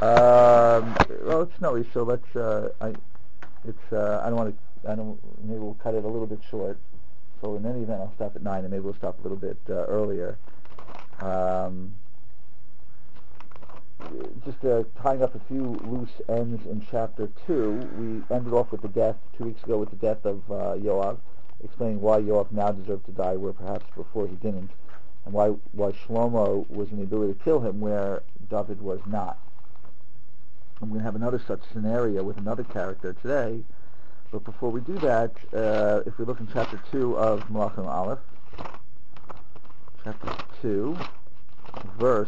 Well, it's snowy, so let's. I don't want to. I don't. Maybe we'll cut it a little bit short. So in any event, I'll stop at 9, and maybe we'll stop a little bit earlier. Just tying up a few loose ends in chapter 2. We ended off with the death 2 weeks ago with the death of Yoav, explaining why Yoav now deserved to die, where perhaps before he didn't, and why Shlomo was in the ability to kill him, where David was not. I'm going to have another such scenario with another character today, but before we do that, if we look in chapter 2 of Malachim Aleph, chapter 2, verse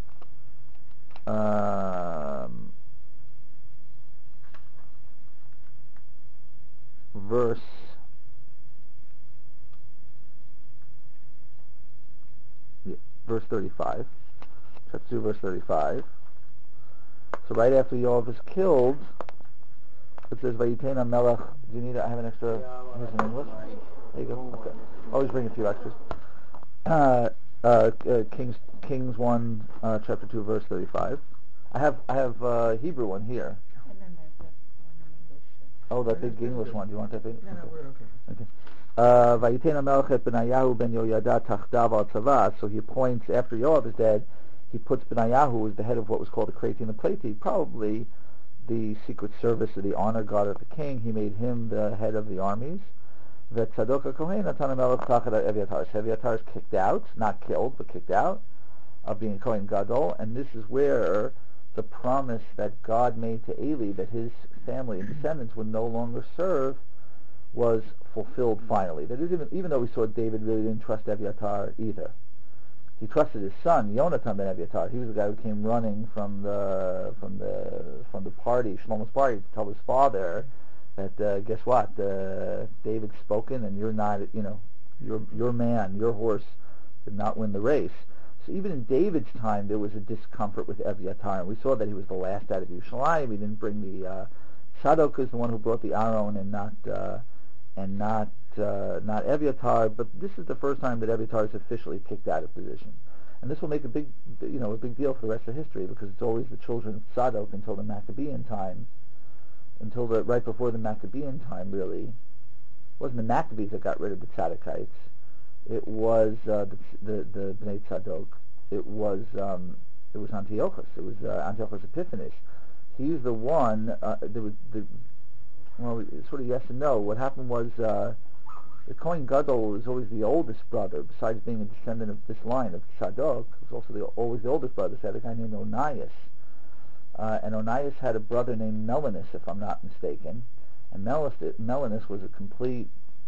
verse 35. Chapter 2, verse 35. So right after Yoav is killed, it says, "Vayitein HaMelech." Do you need? I have an extra. Here's an English. There you go. Okay. Always bring a few extras. Kings 1, chapter 2, verse 35. I have Hebrew one here. And then there's that one in English. Oh, that big English one. Do you want that big? No, we're okay. Vayitein HaMelech et Benayahu ben Yoyada tachdav al tzava. So he points, after Yoav is dead, he puts Benayahu, who was the head of what was called the Krati and the Pleti, probably the secret service or the honor guard of the king. He made him the head of the armies. Tzadok HaKohen natan HaMelech tachat Evyatar. Evyatar is kicked out, not killed, but kicked out of being Kohen Gadol, and this is where the promise that God made to Eli that his family and descendants would no longer serve was fulfilled finally. That is, even though we saw David really didn't trust Evyatar either. He trusted his son, Yonatan ben Evyatar. He was the guy who came running from the party, Shlomo's party, to tell his father that guess what, David's spoken, and you're not, your man, your horse did not win the race. So even in David's time, there was a discomfort with Evyatar, and we saw that he was the last out of Yerushalayim. He didn't bring the Sadok is the one who brought the Aron, and not Evyatar. But this is the first time that Evyatar is officially kicked out of position, and this will make a big deal for the rest of history, because it's always the children of Sadok until the Maccabean time, right before the Maccabean time. Really, it wasn't the Maccabees that got rid of the Tzadokites. It was the Bnei Tzadok. It was Antiochus. It was Antiochus Epiphanes. He's the one. Sort of yes and no. What happened was the Kohen Gadol was always the oldest brother. Besides being a descendant of this line of Tzadok, he was also always the oldest brother. So he had a guy named Onias, and Onias had a brother named Melanus, if I'm not mistaken. And Melanus was a complete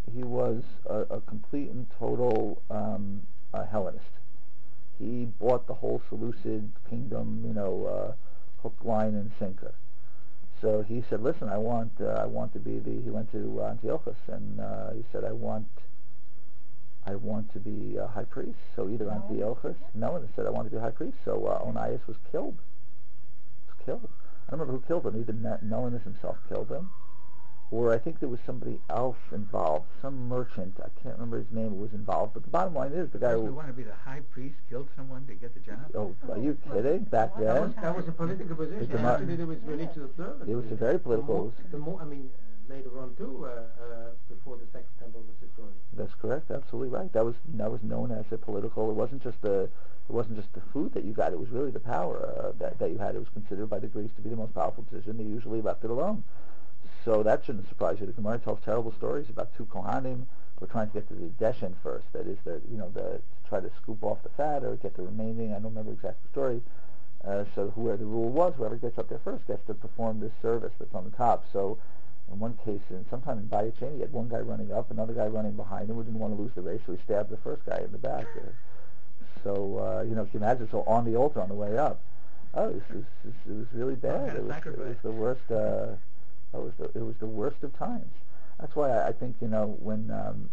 and total Hellenist. He bought the whole Seleucid kingdom, hook, line, and sinker. So he said, "Listen, I want to be the." He went to Antiochus, and he said, "I want to be a high priest." So either Antiochus, Melanus said, "I want to be a high priest." So Onias was killed. I don't remember who killed him. Either Melanus himself killed him, or I think there was somebody else involved, some merchant. I can't remember his name who was involved. But the bottom line is the guy who want to be the high priest killed someone to get the job. Oh, are you kidding? Back then, That was a political position. Actually, there was religious observance. it was a very political. Later on too, before the Second Temple was destroyed. That's correct. Absolutely right. That was known as a political. It wasn't just the food that you got. It was really the power that you had. It was considered by the Greeks to be the most powerful position. They usually left it alone. So that shouldn't surprise you. The Gemara tells terrible stories about two Kohanim who were trying to get to the Deshen first. That is, to try to scoop off the fat or get the remaining. I don't remember exactly the story. So the rule was, whoever gets up there first gets to perform this service that's on the top. So in one case, sometime in Bayacheni, he had one guy running up, another guy running behind him who didn't want to lose the race, so he stabbed the first guy in the back. So, if you imagine, so on the altar on the way up. It was really bad. It was the worst. It was the worst of times. That's why I think when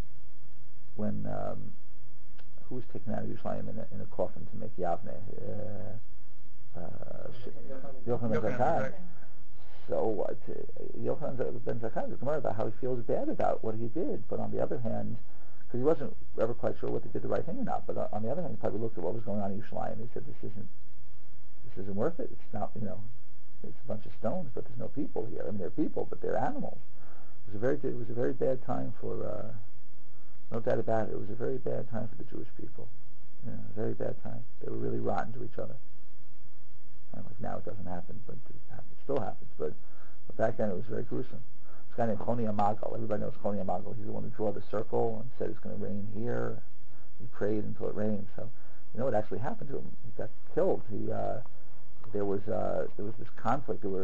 who was taken out of Yerushalayim in a coffin to make Yavne, Yochanan ben Zakkai. So Yochanan ben Zakkai was more about how he feels bad about what he did, but on the other hand, because he wasn't ever quite sure whether he did the right thing or not. But on the other hand, he probably looked at what was going on in Yerushalayim and he said, "This isn't worth it. It's not, stones, but there's no people here. I mean, they're people, but they're animals. It was a very bad time for, no doubt about it. It was a very bad time for the Jewish people. Yeah, a very bad time. They were really rotten to each other. And like now it doesn't happen, but it still happens. But back then it was very gruesome. This guy named Choni Amagal. Everybody knows Choni Amagal. He's the one who drew the circle and said it's going to rain here. He prayed until it rained. So you know what actually happened to him? He got killed. There was this conflict. It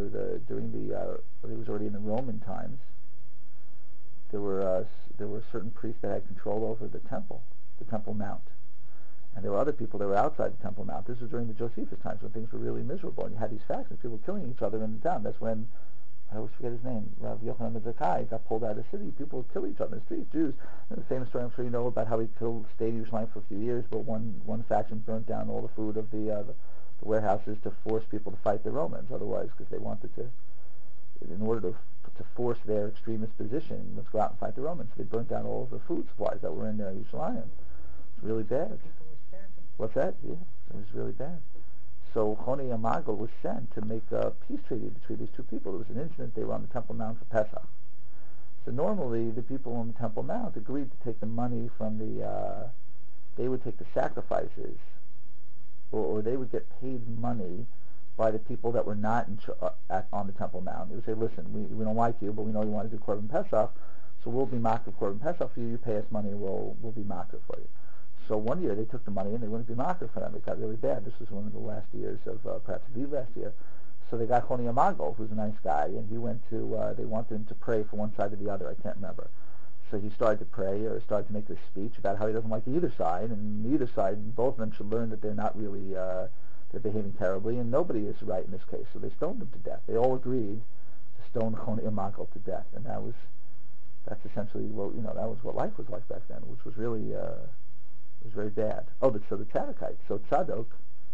was already in the Roman times. There were certain priests that had control over the Temple Mount. And there were other people that were outside the Temple Mount. This was during the Josephus times when things were really miserable, and you had these factions, people killing each other in the town. That's when, I always forget his name, Rav Yochanan ben Zakkai got pulled out of the city. People would kill each other in the streets. Jews. And the famous story, I'm sure you know, about how he stayed in Yerushalayim for a few years, but one faction burnt down all the food of the warehouses to force people to fight the Romans. Otherwise, because they wanted to, in order to force their extremist position, let's go out and fight the Romans. So they burnt down all of the food supplies that were in Yerushalayim. It's really bad. What's that? Yeah, it was really bad. So Choni Amagal was sent to make a peace treaty between these two people. There was an incident. They were on the Temple Mount for Pesach. So normally the people on the Temple Mount agreed to take the money from they would take the sacrifices, or they would get paid money by the people that were not on the Temple Mount. They would say, listen, we don't like you, but we know you want to do Korban Pesach, so we'll be makar Korban Pesach for you. You pay us money, we'll be makar for you. So one year they took the money and they wouldn't be makar for them. It got really bad. This was one of the last years of, perhaps the last year. So they got Choni Amagal, who's a nice guy, and he went to, they wanted him to pray for one side or the other. I can't remember. So he started to pray, or started to make this speech about how he doesn't like either side, and either side, both of them should learn that they're not really, they're behaving terribly, and nobody is right in this case. So they stoned him to death. They all agreed to stone Choni Amagal to death, and that's essentially what, that was what life was like back then, which was really, was very bad. So the Tzaddokites, so Tzadok,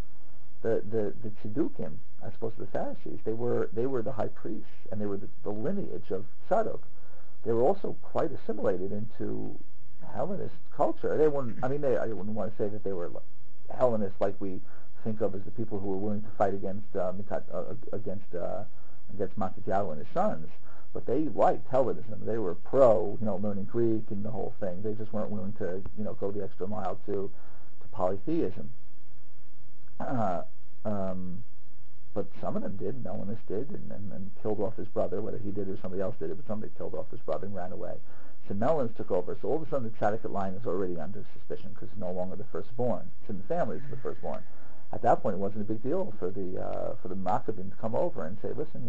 the Tzedukim, as opposed to the Pharisees, they were the high priests, and they were the lineage of Tzadok. They were also quite assimilated into Hellenist culture. They weren't. I wouldn't want to say that they were Hellenists like we think of as the people who were willing to fight against Machiavelli and his sons. But they liked Hellenism. They were pro, learning Greek and the whole thing. They just weren't willing to, go the extra mile to polytheism. But some of them did. Melanists did, and killed off his brother, whether he did or somebody else did it, but somebody killed off his brother and ran away. So Melanists took over. So all of a sudden the Tzaddik line is already under suspicion because it's no longer the firstborn. It's in the family, it's the firstborn. At that point, it wasn't a big deal for the Maccabim to come over and say, listen,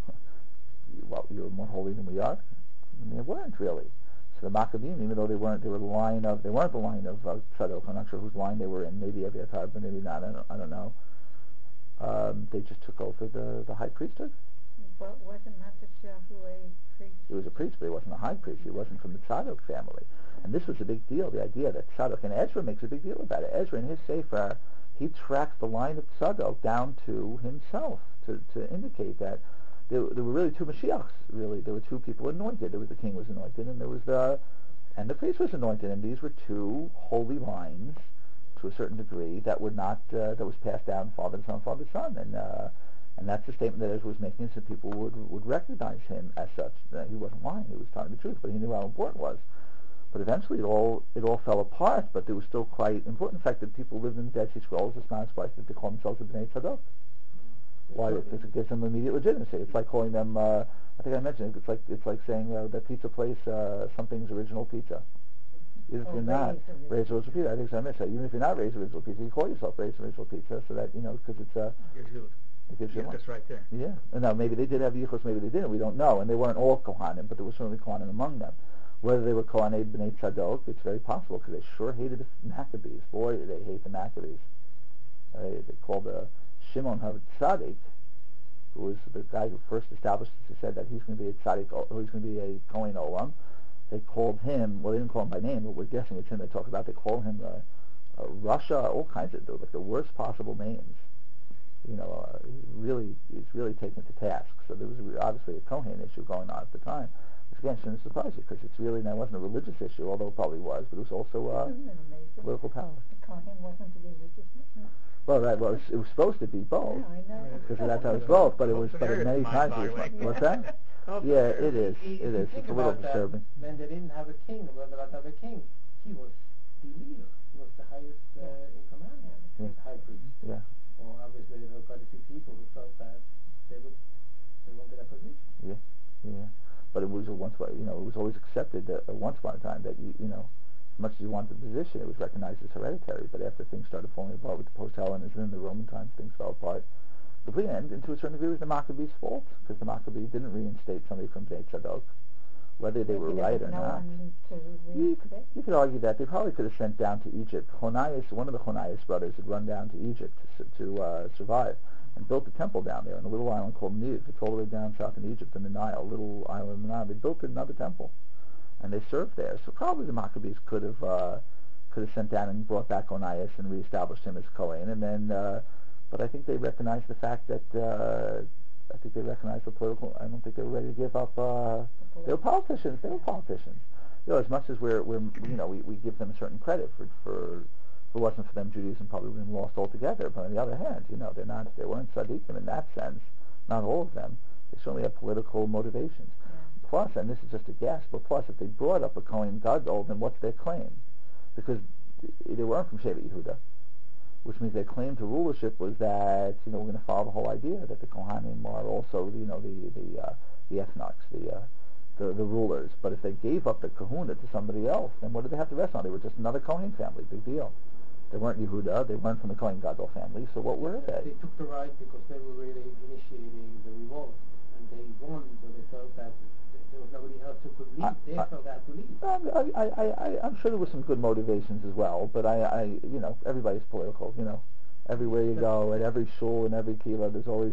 you're more holy than we are. And they weren't really. So the Maccabim, even though they weren't the line of Tzadok. I'm not sure whose line they were in. Maybe Abiathar, but maybe not. I don't know. They just took over the high priesthood. But wasn't Matisyahu a priest? He was a priest, but he wasn't a high priest. He wasn't from the Tzadok family. And this was a big deal, the idea that Tzadok, and Ezra makes a big deal about it. Ezra, in his Sefer, he tracks the line of Tzadok down to himself to indicate that there were really two Mashiachs, really. There were two people anointed. There was the king was anointed, and the priest was anointed, and these were two holy lines to a certain degree that were not that was passed down father to son, father to son, and that's the statement that Ezra was making, so people would recognize him as such. He wasn't lying; he was telling the truth, but he knew how important it was. But eventually, it all fell apart. But it was still quite important. In fact, that people lived in the Dead Sea Scrolls. It's not a surprise that they call themselves the Bnei Tzadok. Why? Because it gives them immediate legitimacy. It's like calling them. I think I mentioned it. It's like saying that pizza place something's original pizza. Even if you're not raised original pizza, I think I missed that. Even if you're not raised original pizza, you call yourself raised original pizza, so that because it gives you Yichus right there. Yeah. And now maybe they did have yichus, maybe they didn't. We don't know. And they weren't all Kohanim, but there were certainly Kohanim among them. Whether they were Kohanei B'nai Tzadok, it's very possible because they sure hated the Maccabees. Boy, did they hate the Maccabees. They called Shimon HaTzadik, who was the guy who first established this, he said that he's going to be a tzaddik, or he's going to be a Kohen Olam. They called him, well, they didn't call him by name, but we're guessing it's him they talk about. They called him Russia, all kinds of, like the worst possible names. He's really taken to task. So there was obviously a Kohen issue going on at the time. Which again shouldn't surprise you because it wasn't a religious issue, although it probably was, but it was also political power. The Kohen wasn't a religious man. Well, right. Well, it was supposed to be both. Yeah, I know. Because that's how it was both, but it was, but There many it's times it was. mind-boggling. What's that? Yeah, it is. It is. It's a little disturbing. When they didn't have a king, when they didn't have a king, he was the leader. He was the highest in command. Yeah. The high priest. Yeah. Well, obviously there were quite a few people who felt that they wanted a position. Yeah. Yeah. But it was it was always accepted that once upon a time that as much as you wanted the position, it was recognized as hereditary. But after things started falling apart with the post-Hellenism and the Roman times, things fell apart. And to a certain degree, it was the Maccabees' fault, because the Maccabees didn't reinstate somebody from Bnei Tzadok, whether they were right or not. You could argue that they probably could have sent down to Egypt. Honias, one of the Honias brothers, had run down to Egypt to survive, and built a temple down there on a little island called Niv. It's all the way down south in Egypt in the Nile, a little island in the Nile. They built another temple, and they served there. So probably the Maccabees could have sent down and brought back Onias and reestablished him as Kohen, and then. But I think they recognized the fact that I think they recognized the political. I don't think they were ready to give up. They were politicians. They were politicians. As much as we give them a certain credit for if it wasn't for them, Judaism probably would have been lost altogether. But on the other hand, they weren't tzaddikim in that sense. Not all of them. They certainly had political motivations. Yeah. Plus, and this is just a guess, but plus, if they brought up a Kohen Gadol, then what's their claim? Because they weren't from Shevet Yehuda, which means their claim to rulership was that we're going to follow the whole idea that the Kohanim are also the ethnarchs, the rulers. But if they gave up the kahuna to somebody else, then what did they have to rest on? They were just another Kohen family. Big deal. They weren't Yehuda. They weren't from the Kohen Gadol family. So what were they? They took the right because they were really initiating the revolt, and they won, so they felt that there was nobody else who could lead. They felt they had to lead. I'm sure there were some good motivations as well, but everybody's political. Everywhere you go, at every shul and every kila, there's always.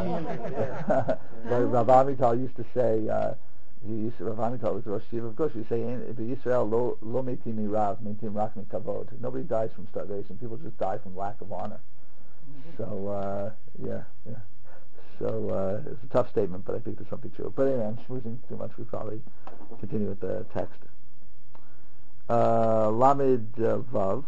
Rav Amital used to say. Rav Amital was the Rosh Yeshiva of Gush. He say, "Yisrael lo metim mirav, metim rak mikavod." Nobody dies from starvation. People just die from lack of honor. So yeah. So it's a tough statement, but I think there's something true. But anyway, I'm schmoozing too much. We probably continue with the text. Lamed Vav.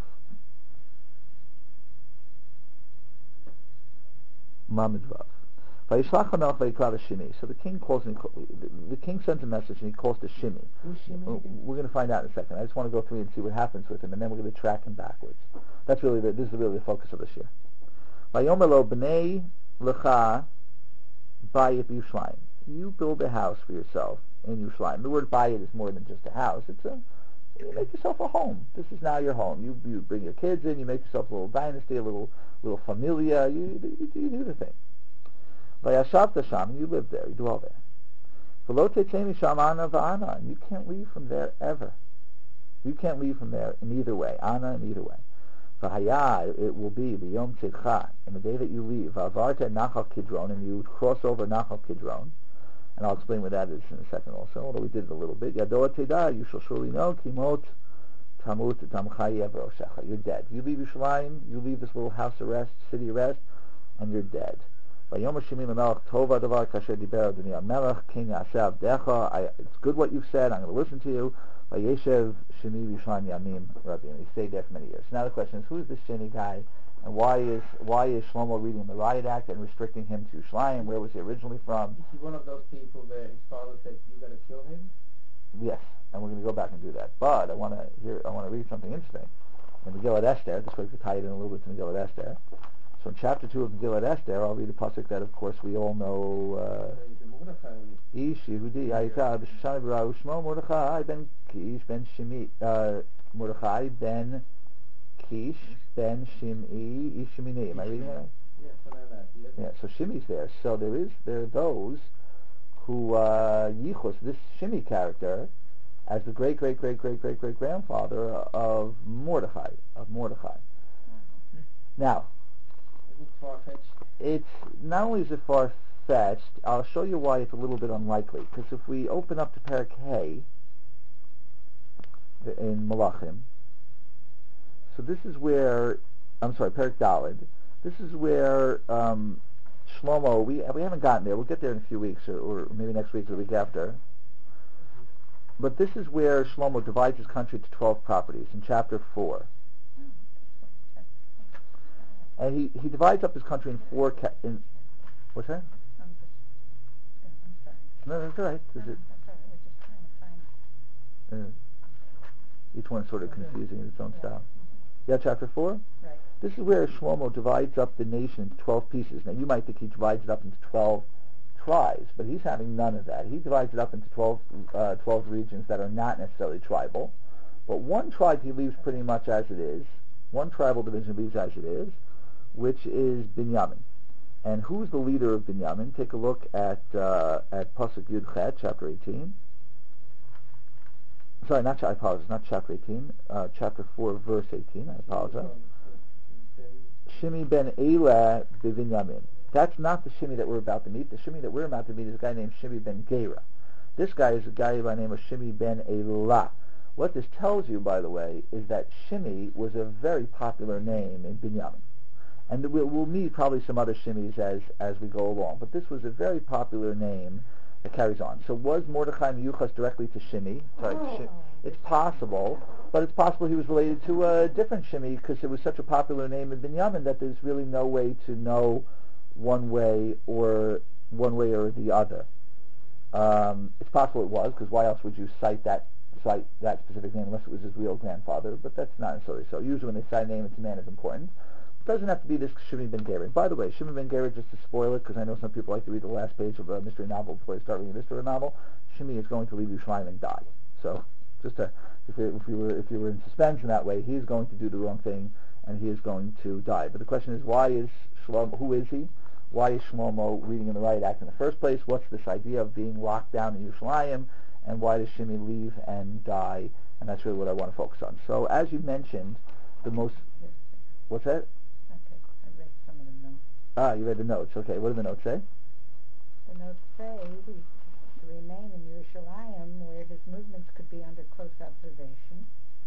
Lamed Vav. Vayishlach HaMelech vayikra Shimi. So the king the king sends a message and he calls to Shimi. Who's Shimi again? We're going to find out in a second. I just want to go through and see what happens with him, and then we're going to track him backwards. This is really the focus of this year. Vayomer lo b'nei lecha bayit Yerushalayim. You build a house for yourself in Yerushalayim. The word bayit is more than just a house. You make yourself a home. This is now your home. You bring your kids in. You make yourself a little dynasty, a little familia. You do the thing. Vayashavta sham. You live there. You dwell there. V'lo tetzei misham ana v'ana. And you can't leave from there ever. You can't leave from there in either way. Ana in either way. V'haya, it will be b'yom tzidcha, in the day that you leave. V'avarta Nachal Kidron, and you cross over Nachal Kidron. And I'll explain what that is in a second also, although we did it a little bit. Yadoa Teda, you shall surely know, Kimot Tamut Tamchayev Roshecha. You're dead. You leave Yerushalayim, you leave this little house of rest, city of rest, and you're dead. Vayomer Shimi L'melech Tova Davar Kasher Diber Adoni HaMelech King Aseh Avdecha. It's good what you've said. I'm going to listen to you. Vayeshev Shimi Yerushalayim Yamim Rabbi. And he stayed there for many years. So now the question is, who is this Shini guy? And why is Shlomo reading the Riot Act and restricting him to Yerushalayim? Where was he originally from? Is he one of those people where his father said, "You got to kill him"? Yes, and we're going to go back and do that. But I want to read something interesting in Megillat Esther. This way we can tie it in a little bit to Megillat Esther. So in chapter 2 of Megillat Esther, I'll read a pasuk that, of course, we all know. Ish Yehudi Hayita b'Shoshana b'Ra U'Shmo Mordechai ben Kish ben Shimi Mordechai ben Kish ben Shim'i Ishimini. Am I reading that right? Yes, something like that. Yeah, so Shimi's there. So there are those who Yichus, this Shimi character, as the great grandfather of Mordechai. Now, Isn't it far-fetched? it's not only is it far-fetched, I'll show you why it's a little bit unlikely. Because if we open up to Perek Hay in Malachim, so this is where, Perek Daled, this is where Shlomo, we haven't gotten there, we'll get there in a few weeks, or maybe next week or the week after, but this is where Shlomo divides his country to 12 properties in chapter 4. And he divides up his country in four... what's that? I'm sorry. No, that's all right. That's all right. We're just trying to find... Each one's sort of confusing in its own style. Yeah, chapter 4? Right. This is where Shlomo divides up the nation into 12 pieces. Now, you might think he divides it up into 12 tribes, but he's having none of that. He divides it up into 12 regions that are not necessarily tribal, but one tribe he leaves pretty much as it is. One tribal division leaves as it is, which is Binyamin. And who's the leader of Binyamin? Take a look at Pasuk Yud Chet, chapter 18. Sorry, I apologize, not chapter 18, chapter 4, verse 18, I apologize. Shimi ben Elah b'Binyamin. That's not the Shimi that we're about to meet. The Shimi that we're about to meet is a guy named Shimi ben Gera. This guy is a guy by the name of Shimi ben Elah. What this tells you, by the way, is that Shimi was a very popular name in Binyamin. And we'll meet probably some other Shimis as we go along. But this was a very popular name that carries on. So was Mordechai Miyuchas directly to Shimi? It's possible, but it's possible he was related to a different Shimi because it was such a popular name in Binyamin that there's really no way to know one way or the other. It's possible it was, because why else would you cite that specific name unless it was his real grandfather? But that's not necessarily so. Usually when they cite a name, it's a man of importance. It doesn't have to be this Shimi ben Gera. By the way, Shimi ben Gera, just to spoil it, because I know some people like to read the last page of a mystery novel before they start reading a mystery novel, Shimi is going to leave Yerushalayim and die. So, just to, if you were in suspense in that way, he is going to do the wrong thing, and he is going to die. But the question is, who is he? Why is Shlomo reading in the riot act in the first place? What's this idea of being locked down in Yerushalayim? And why does Shimi leave and die? And that's really what I want to focus on. So, as you mentioned, what's that? Okay, I read some of the notes. You read the notes. Okay, what do the notes say? The notes say he's to remain in Yerushalayim, where his movements could be under close observation,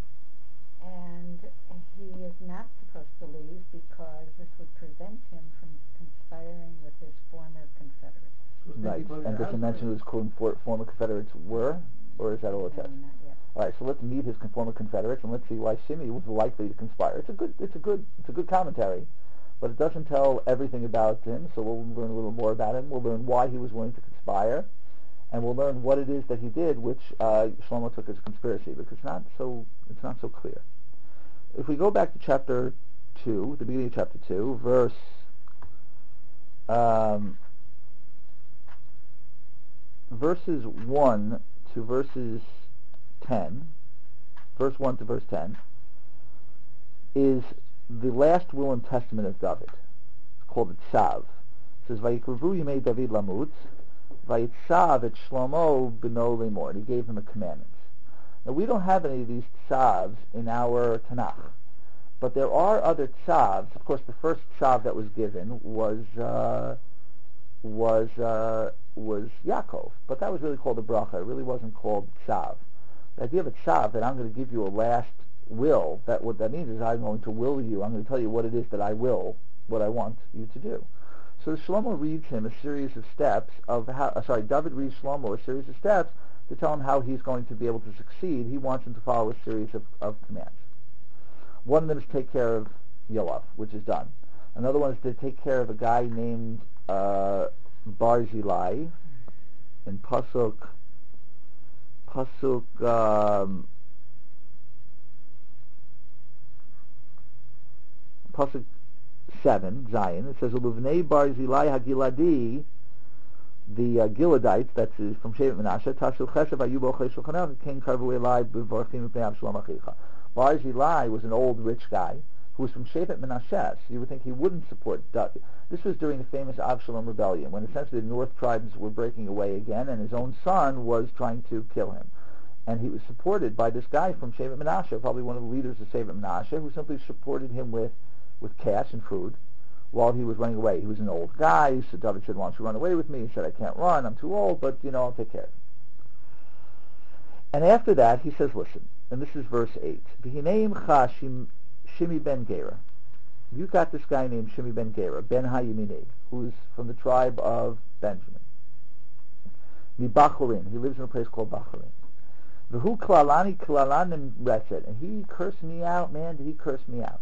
and he is not supposed to leave because this would prevent him from conspiring with his former Confederates. Right, and does it mention who his former Confederates were, or is that all it says? No, not yet. All right, so let's meet his former Confederates and let's see why Shimi was likely to conspire. It's a good commentary, but it doesn't tell everything about him. So we'll learn a little more about him. We'll learn why he was willing to conspire, and we'll learn what it is that he did, which Shlomo took as a conspiracy, because it's not so clear. If we go back to chapter 2, the beginning of chapter 2, verses 1 to verses 10, verse 1 to verse 10, is the last will and testament of David. It's called the Tzav. It says, Vayikruvu Yimei David Lamutz, Vayitzav et Shlomo b'no lemor. And he gave him a commandment. Now, we don't have any of these tzavs in our Tanakh, but there are other tzavs. Of course, the first tzav that was given was Yaakov, but that was really called a bracha. It really wasn't called tzav. The idea of a tzav, that I'm going to give you a last will, that what that means is I'm going to will you. I'm going to tell you what it is that I will, what I want you to do. So Shlomo reads him a series of steps of David reads Shlomo a series of steps to tell him how he's going to be able to succeed. He wants him to follow a series of commands. One of them is to take care of Yoav, which is done. Another one is to take care of a guy named Barzillai in Pasuk 7, Zion. It says, "Uluvnei Barzillai Hagiladi," the Giladites, that's from Shevet Menashe, Tashu Chesed Vayubo Cheshulchanav, King Karvu Elai B'Varchim Pnei Avshalom Achicha. Barzillai was an old rich guy who was from Shevet Menashe. So you would think he wouldn't support David. This was during the famous Avshalom rebellion, when essentially the north tribes were breaking away again, and his own son was trying to kill him. And he was supported by this guy from Shevet Menashe, probably one of the leaders of Shevet Menashe, who simply supported him with cash and food while he was running away. He was an old guy, so David said, "Why don't you run away with me?" He said, "I can't run, I'm too old, but, I'll take care of it." And after that, he says, listen, and this is verse 8, "V'hineim cha Shimi ben Gera." You got this guy named Shimi ben Gera, Ben HaYimini, who's from the tribe of Benjamin. Mibachurin, he lives in a place called Bachurin. V'hu klalani klalanim retzed, and he cursed me out, man, did he curse me out.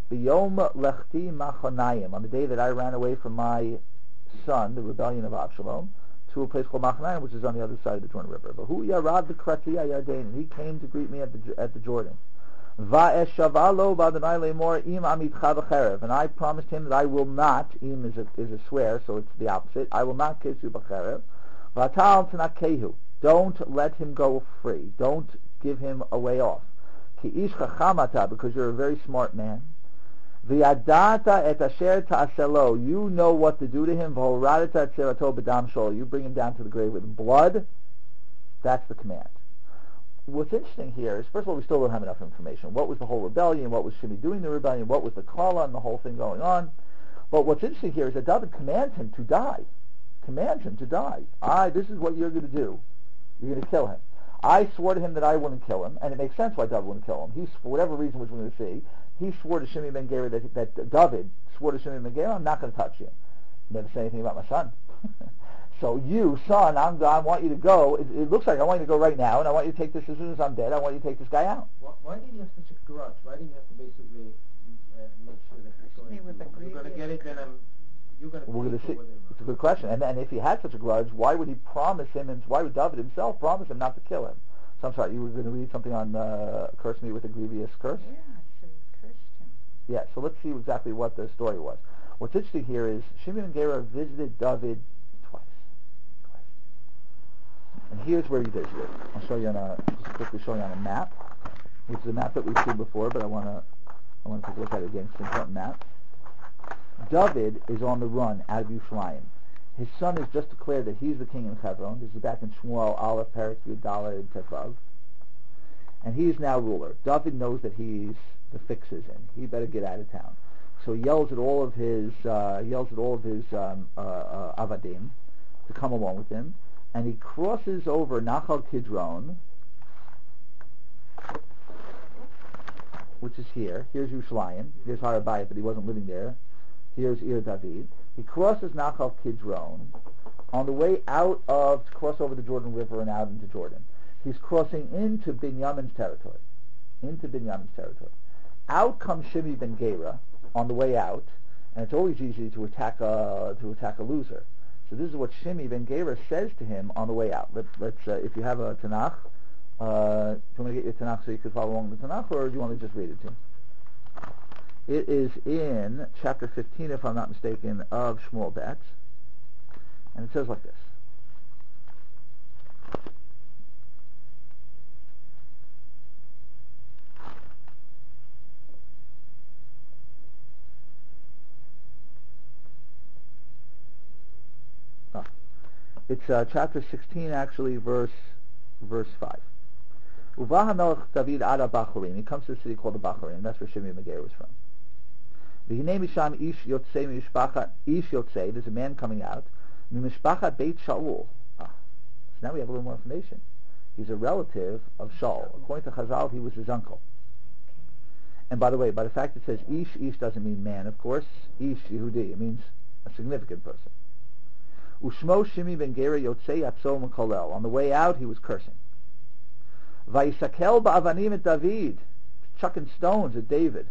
B'yom lechti machonayim, on the day that I ran away from my son, the rebellion of Avshalom, to a place called Machonayim, which is on the other side of the Jordan River. But hu yarad b'krati Yarden, and he came to greet me at the Jordan. Va'eshavalo b'Adonai lemor im amitcha b'cherev, and I promised him that I will not. Im is a swear, so it's the opposite. I will not kiss you b'cherev. V'atal t'nakehu, don't let him go free. Don't give him a way off. Ki ish chachamata, because you're a very smart man. V'yadata et asher ta'aselo, you know what to do to him. V'horadata et serato b'dam shol, you bring him down to the grave with blood. That's the command. What's interesting here is, first of all, we still don't have enough information. What was the whole rebellion? What was Shimei doing the rebellion? What was the kala and the whole thing going on? But what's interesting here is that David commands him to die. Commands him to die. This is what you're going to do. You're going to kill him. I swore to him that I wouldn't kill him, and it makes sense why David wouldn't kill him. For whatever reason, which we're going to see, he swore to Shimei ben Gera that David swore to Shimei ben Gera, I'm not going to touch you. Never say anything about my son. So you, son, I want you to go. It looks like I want you to go right now, and I want you to take this as soon as I'm dead. I want you to take this guy out. Why did you have such a grudge? Why didn't you have to basically make sure that you're going to get it, then you're going to We're going to see. It's a good question. And if he had such a grudge, why would he promise him, and why would David himself promise him not to kill him? So I'm sorry, you were going to read something on curse me with a grievous curse? Yeah, so he cursed him. Yeah, so let's see exactly what the story was. What's interesting here is Shimei ben Gera visited David twice. And here's where he visited. I'll show you just quickly show you on a map, which is a map that we've seen before, but I want to take a look at it again. It's an important map. David is on the run out of Yerushalayim. His son has just declared that he's the king in Hebron. This is back in Shmuel, Aleph, Perek, Yud, Daled, Tevav. And he is now ruler. David knows that the fix is in. He better get out of town. So he yells at all of his avadim to come along with him, and he crosses over Nachal Kidron, which is here. Here's Yerushalayim. Here's Har Habayit, but he wasn't living there. Here's Ir David. He crosses Nachal Kidron on the way out to cross over the Jordan River and out into Jordan. He's crossing into Binyamin's territory. Out comes Shimei ben Gera on the way out, and it's always easy to attack a loser. So this is what Shimei ben Gera says to him on the way out. Let's if you have a Tanakh, do you want to get your Tanakh so you can follow along with the Tanakh, or do you want to just read it to him? It is in chapter 15, if I'm not mistaken, of Shmuel Bet, and it says like this. It's chapter 16, actually, verse 5. Uva HaMelech David Ada Bachurim. He comes to a city called the Bachurim. That's where Shimei ben Gera was from. V'hinei misham ish yotzei mishpachat ish yotzei. There's a man coming out. Mishpachat Beit Shaul. So now we have a little more information. He's a relative of Shaul. According to Chazal, he was his uncle. And by the way, by the fact it says ish doesn't mean man, of course. Ish Yehudi. It means a significant person. Ushmo Shimei ben Gera yotzei yatzol mekolel. On the way out, he was cursing. Vayisakel ba'avanim et David, chucking stones at David.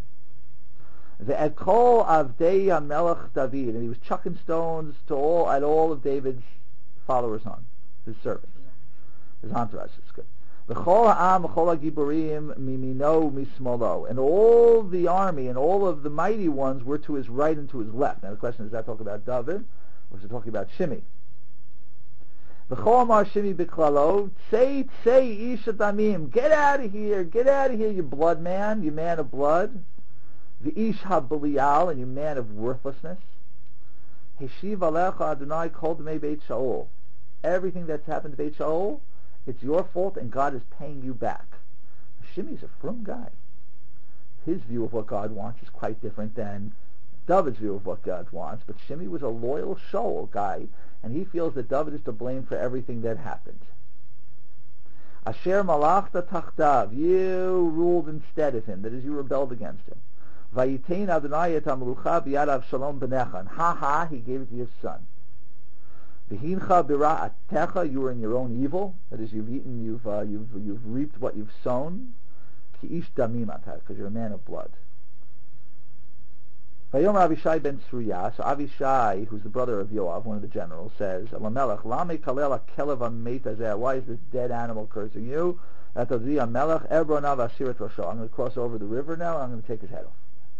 Ve'ekol avdei HaMelech David, and he was chucking stones at all of David's followers on, his servants, his entourage. It's good. V'chol ha'am v'chol ha'giborim mimino mismolo, and all the army and all of the mighty ones were to his right and to his left. Now the question is, does that talk about David, or is it talking about Shimei? V'chol amar Shimei b'klalo, say ish adamim, get out of here, you blood man, you man of blood. V'ish ha-belial, and you man of worthlessness. Heshiv alecha Adonai kol d'mei Beit Shaul. Everything that's happened to Beit Shaul, it's your fault, and God is paying you back. Shimei's a frum guy. His view of what God wants is quite different than David's view of what God wants, but Shimei was a loyal Shaul guy, and he feels that David is to blame for everything that happened. Asher malachta tachtav, you ruled instead of him, that is, you rebelled against him. Vayitain Adonai et ha-melucha b'yad Avshalom b'necha, and ha, he gave it to your son. V'hincha b'ra atecha, you were in your own evil, that is, you've reaped what you've sown. Ki ish damim atar, because you're a man of blood. Vayomer Avishai ben Tzruya. So Avishai, who's the brother of Yoav, one of the generals, says, Lamelech, Lame Kalela Keleva Meitazeh. Why is this dead animal cursing you? I'm going to cross over the river now, and I'm going to take his head off.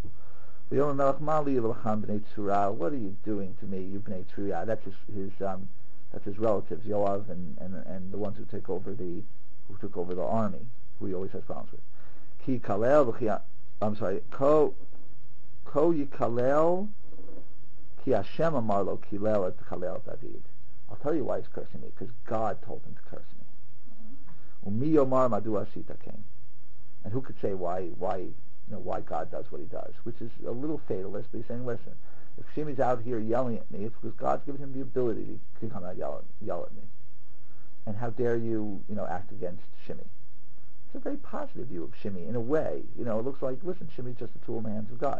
What are you doing to me, you Bnei Tzruya? That's his relatives, Yoav and the ones who took over the army, who he always has problems with. Ki kalel, I'm sorry, ko yikalel ki Hashem amar lo kilel et kalel David. I'll tell you why he's cursing me, because God told him to curse me. Umi yomar madu asita came, and who could say why God does what he does, which is a little fatalist. But he's saying, listen, if Shimi's out here yelling at me, it's because God's given him the ability to come out yell at me. And how dare you, act against Shimi? It's a very positive view of Shimi in a way. It looks like, listen, Shimi's just a tool in the hands of God.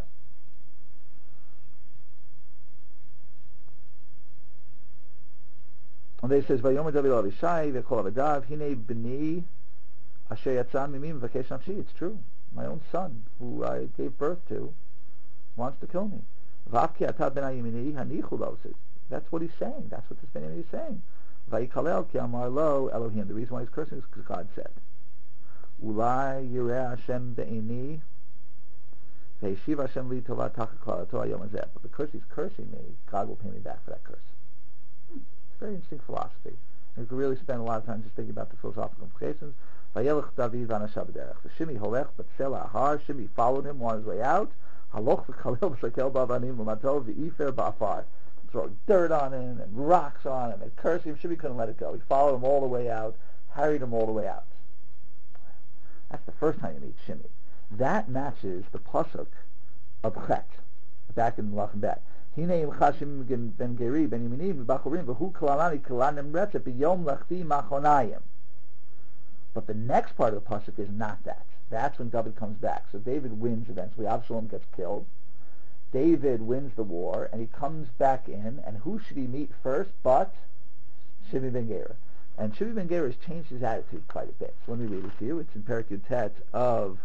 And then he says, Vayomer David Avishai v'kol avadav hinei b'ni asher yatsa mimim v'kesh nafshi. It's true. My own son, who I gave birth to, wants to kill me. V'avki ata ben hayimini hanichu lo. That's what he's saying. That's what this Benjamin is saying. Vayikalel ki amar lo Elohim. The reason why he's cursing is because God said, Ulai yireh Hashem be'ini ve'yeshiv Hashem li tova tachas klalato hayom hazeh. But because he's cursing me, God will pay me back for that curse. It's a very interesting philosophy. You could really spend a lot of time just thinking about the philosophical implications. Vayelech David v'anashav b'derech. Shimi holech b'tsela ahar. Shimi followed him on his way out. Haloch v'kalel v'shakel b'avanim v'matov v'ifer ba'afar. Throwing dirt on him and rocks on him and cursing him. Shimi couldn't let it go. He followed him all the way out, harried him all the way out. That's the first time you meet Shimi. That matches the pasuk of Chet, back in Melachim Bet. Hineim chashim ben geri ben yiminim b'bachurim v'hu kalalani kalanim retzeh b'yom lechti machonayim. But the next part of the pasuk is not that. That's when David comes back. So David wins eventually. Absalom gets killed. David wins the war, and he comes back in, and who should he meet first but Shimi ben Gera? And Shimi ben Gera has changed his attitude quite a bit. So let me read it to you. It's in Perek Yutet of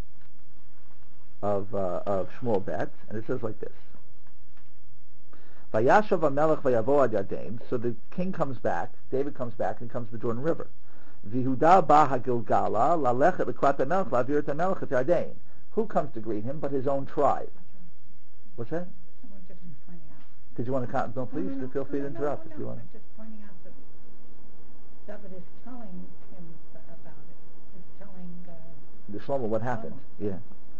Shmuel Bet, and it says like this. Vayashav HaMelech vayavo ad Yarden. So the king comes back, David comes back, and comes to the Jordan River. Vihuda ba hagilgala lalechet lekrat HaMelech lavir et HaMelech et Yarden. Who comes to greet him but his own tribe? What's that? Someone just pointing out. Did you want to comment? No, please, feel free to interrupt if you want. I'm just pointing out that David is telling him about it. He's telling the Shlomo what happened. Yeah.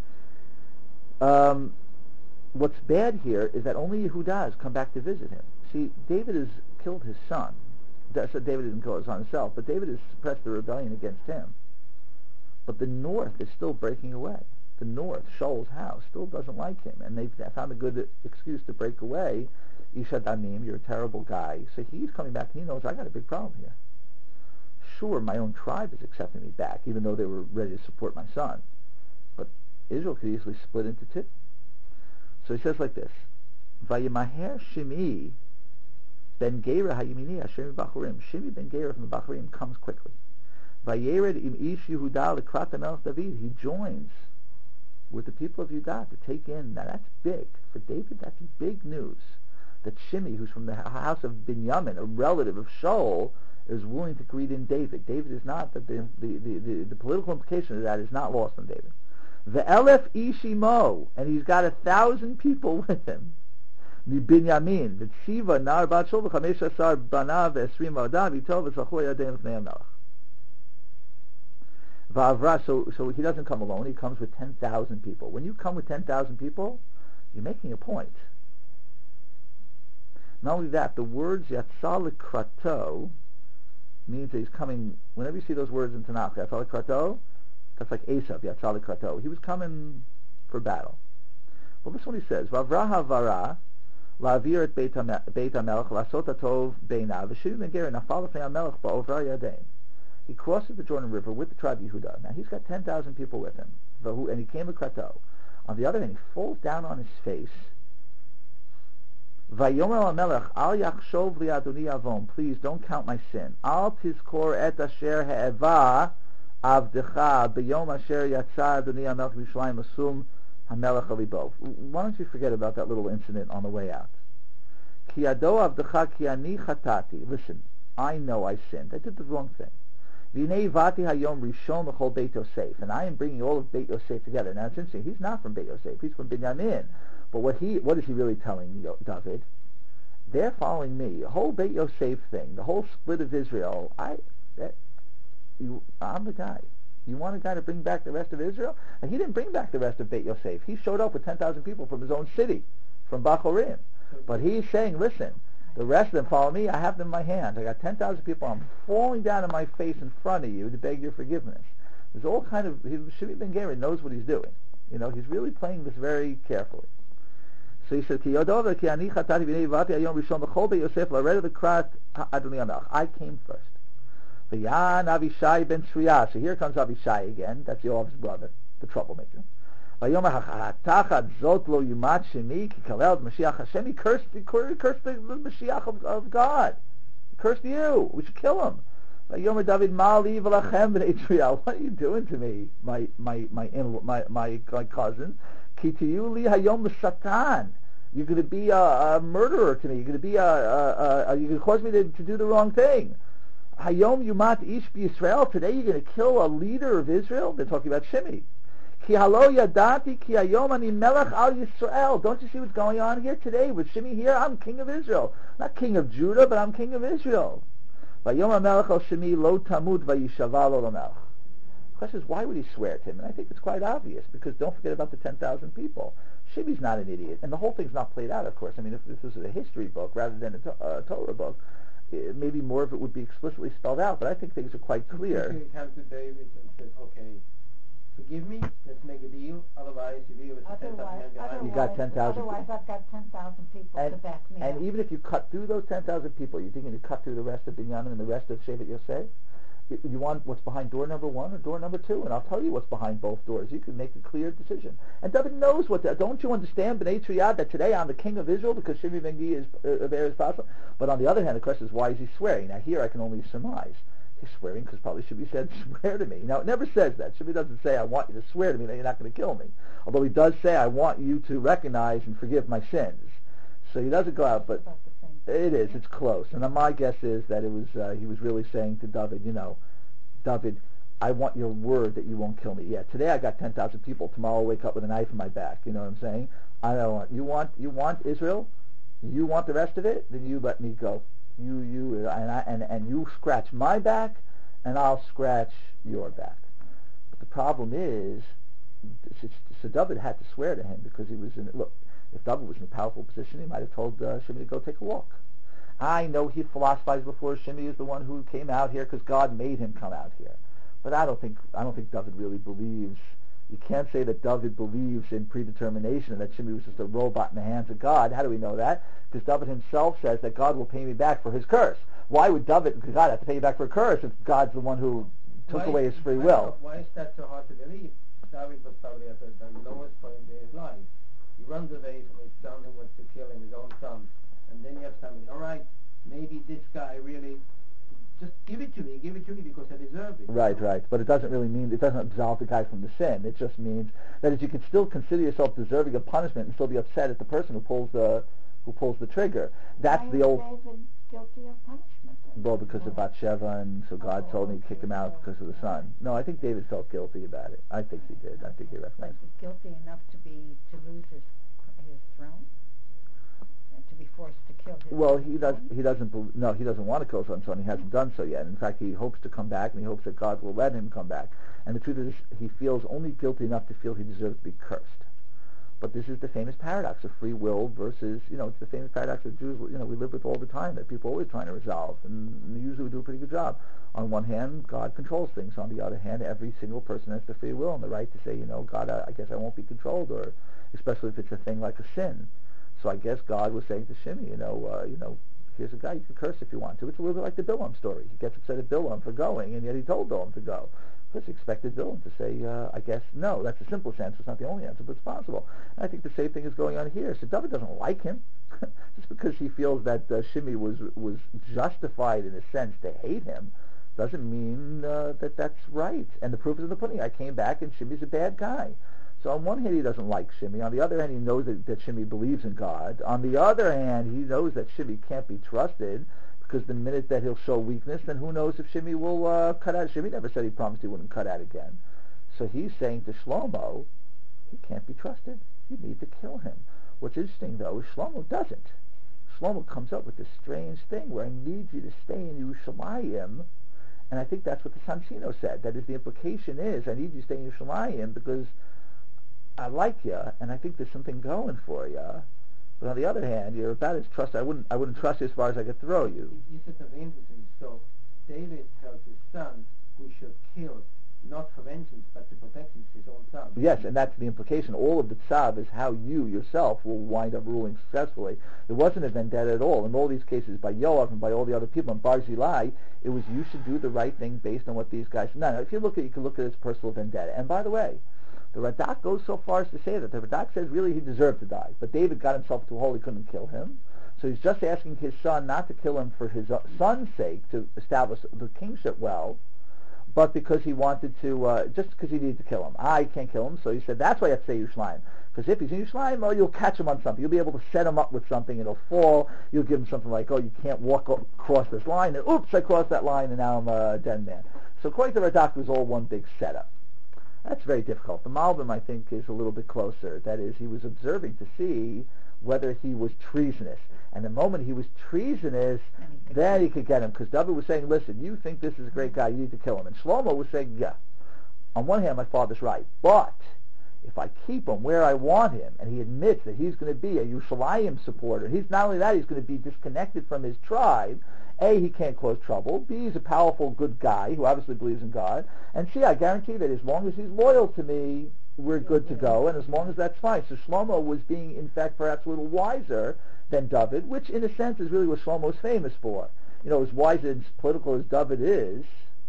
What's bad here is that only Yehuda has come back to visit him. See, David has killed his son. So David didn't kill his son himself, but David has suppressed the rebellion against him. But the north is still breaking away. The north, Shaul's house, still doesn't like him, and they've found a good excuse to break away. Isha Damim, you're a terrible guy. So he's coming back, and he knows I got a big problem here. Sure, my own tribe is accepting me back, even though they were ready to support my son. But Israel could easily split into two. So he says like this, Vayimaher Shimi ben Gera hayimini Hashem Bachurim. Shimi ben Gera from the Bachurim comes quickly. Vayered im ish Yehuda lekrat HaMelech David. He joins with the people of Judah to take in. Now that's big. For David, that's big news. That Shimi, who's from the house of Binyamin, a relative of Shaul, is willing to greet in David. David is not, the political implication of that is not lost on David. The Elef Ishimo, and he's got 1,000 people with him. Binyamin, the Shiva, Nar Bat Shul, V'chamesh Asar Banav, Esrim V'adav, Yitov, V'sachor Yadem L'fnei HaMelech. So he doesn't come alone. He comes with 10,000 people. When you come with 10,000 people, you're making a point. Not only that, the words Yatsa L'krato means that he's coming. Whenever you see those words in Tanakh, Yatsa L'krato, that's like Esav, Yatsa L'krato. He was coming for battle. Well, this is what he says. Vavra havara la'avir et Beit HaMelech la'asot hatov beinav v'shiv ben Gera nafal l'fnei HaMelech ba'ovra Yarden. He crosses the Jordan River with the tribe of Yehuda. Now he's got 10,000 people with him, and he came to Krato. On the other hand, he falls down on his face. Vayomer HaMelech al yachshov li adoni avon. Please don't count my sin. Al tizkor et asher ha'eva avdecha b'yom asher yatsa adoni HaMelech Yerushalayim asum Hamelech Alibo. Why don't you forget about that little incident on the way out? Ki ado avdecha ki ani chatati. Listen, I know I sinned. I did the wrong thing. V'nei vati hayom rishon l'chol Beit Yosef. And I am bringing all of Beit Yosef together. Now it's interesting. He's not from Beit Yosef. He's from Binyamin. But what is he really telling David? They're following me. The whole Beit Yosef thing, the whole split of Israel, I'm the guy. You want a guy to bring back the rest of Israel? And he didn't bring back the rest of Beit Yosef. He showed up with 10,000 people from his own city, from Bachorim. But he's saying, listen, the rest of them follow me. I have them in my hands. I got 10,000 people. I'm falling down on my face in front of you to beg your forgiveness. There's all kind of, Shimei ben Gera knows what he's doing. He's really playing this very carefully. So he said, I came first. So here comes Avishai again. That's Yoav's brother, the troublemaker. He cursed the Mashiach of God. He cursed you. We should kill him. What are you doing to me, my cousin? You're going to be a murderer to me. You're going to be you're going to cause me to do the wrong thing. Hayom yumat ish b'Yisrael. Today you're going to kill a leader of Israel. They're talking about Shimei. Ki halo yadati ki hayom ani melech al Yisrael. Don't you see what's going on here today with Shimei here? I'm king of Israel, not king of Judah, but I'm king of Israel. Vayom hamelech al Shimei lo tamud vayishava lo lamelech. The question is, why would he swear to him? And I think it's quite obvious, because don't forget about the 10,000 people. Shimei's not an idiot, and the whole thing's not played out, of course. I mean, if this was a history book rather than a Torah book, maybe more of it would be explicitly spelled out, but I think things are quite clear. He came to David and said, okay, forgive me, let's make a deal, otherwise you deal with the 10,000 men behind me. You got 10,000 Otherwise I've got 10,000 people to back me up. And even if you cut through those 10,000 people, you think you cut through the rest of Binyamin and the rest of Shevet Yosef? You want what's behind door number 1 or door number 2, and I'll tell you what's behind both doors. You can make a clear decision. And David knows what that. Don't you understand, B'nai Triyad, that today I'm the king of Israel because Shimei ben Gera is of Eretz Basel? But on the other hand, the question is, why is he swearing? Now here I can only surmise. He's swearing because probably Shimei said, swear to me. Now it never says that. Shimei doesn't say, I want you to swear to me that you're not going to kill me. Although he does say, I want you to recognize and forgive my sins. So he doesn't go out, but it is. It's close. And my guess is that it was he was really saying to David, David, I want your word that you won't kill me. Yeah, today I got 10,000 people. Tomorrow I'll wake up with a knife in my back. You know what I'm saying? I don't want you want Israel. You want the rest of it. Then you let me go. You you scratch my back, and I'll scratch your back. But the problem is, so David had to swear to him because he was in. Look, if David was in a powerful position, he might have told Shimei to go take a walk. I know he philosophized before. Shimei is the one who came out here because God made him come out here. But I don't think David really believes. You can't say that David believes in predetermination and that Shimei was just a robot in the hands of God. How do we know that? Because David himself says that God will pay me back for his curse. Why would God have to pay you back for a curse if God's the one who took away his free will? Why is that so hard to believe? David was probably at the lowest point in his life. He runs away from his son who wants to kill him, his own son. And then you have somebody, all right, maybe this guy really, just give it to me because I deserve it. Right. But it doesn't really mean, it doesn't absolve the guy from the sin. It just means that you can still consider yourself deserving of punishment and still be upset at the person who pulls the trigger. That's the old. Why is David guilty of punishment? Well, because of Bathsheba, and so God told me to kick him out because of the son. No, I think David felt guilty about it. I think he did. I think he recognized it. Guilty enough to lose his throne? To be forced to kill his Well, he doesn't want to kill his own son. He hasn't done so yet. In fact, he hopes to come back, and he hopes that God will let him come back. And the truth is, he feels only guilty enough to feel he deserves to be cursed. But this is the famous paradox of free will versus, it's the famous paradox that Jews, we live with all the time, that people are always trying to resolve, and usually we do a pretty good job. On one hand, God controls things. On the other hand, every single person has the free will and the right to say, God, I guess I won't be controlled, or especially if it's a thing like a sin. So I guess God was saying to Shimei, here's a guy you can curse if you want to. It's a little bit like the Bilam story. He gets upset at Bilam for going, and yet he told Bilam to go. Plus he expected Bilam to say, I guess, no. That's the simplest answer. It's not the only answer, but it's possible. And I think the same thing is going on here. So David doesn't like him. Just because he feels that Shimei was justified in a sense to hate him doesn't mean that that's right. And the proof is in the pudding. I came back, and Shimei's a bad guy. So on one hand, he doesn't like Shimei. On the other hand, he knows that Shimei believes in God. On the other hand, he knows that Shimei can't be trusted because the minute that he'll show weakness, then who knows if Shimei will cut out. Shimei never said he promised he wouldn't cut out again. So he's saying to Shlomo, he can't be trusted. You need to kill him. What's interesting, though, is Shlomo doesn't. Shlomo comes up with this strange thing where I need you to stay in Yerushalayim. And I think that's what the Sanchino said. That is, the implication is, I need you to stay in Yerushalayim because I like you, and I think there's something going for you. But on the other hand, you're about as trusted. I wouldn't trust you as far as I could throw you. You said something interesting. So David tells his son who should kill, not for vengeance, but to protect his own son. Yes, and that's the implication. All of the tzav is how you yourself will wind up ruling successfully. It wasn't a vendetta at all. In all these cases, by Yoav and by all the other people, and Barzillai, it was you should do the right thing based on what these guys. No, if you look at it, you can look at it as personal vendetta. And by the way, the Radak goes so far as to say that the Radak says really he deserved to die, but David got himself to a hole he couldn't kill him. So he's just asking his son not to kill him for his son's sake, to establish the kingship well, but because he wanted to, just because he needed to kill him. I can't kill him, so he said, that's why you have to say Yerushalayim. Because if he's in Yerushalayim, well, you'll catch him on something. You'll be able to set him up with something, and he'll fall. You'll give him something like, oh, you can't walk across this line, and oops, I crossed that line, and now I'm a dead man. So according to Radak, it was all one big setup. That's very difficult. The Malbim, I think, is a little bit closer. That is, he was observing to see whether he was treasonous. And the moment he was treasonous, then he could get him. Because David was saying, listen, you think this is a great guy, you need to kill him. And Shlomo was saying, yeah, on one hand, my father's right. But if I keep him where I want him, and he admits that he's going to be a Yerushalayim supporter, he's not only that, he's going to be disconnected from his tribe. A, he can't cause trouble. B, he's a powerful, good guy who obviously believes in God. And C, I guarantee that as long as he's loyal to me, we're good to go, and as long as that's fine. So Shlomo was being, in fact, perhaps a little wiser than David, which in a sense is really what Shlomo is famous for. You know, as wise and political as David is,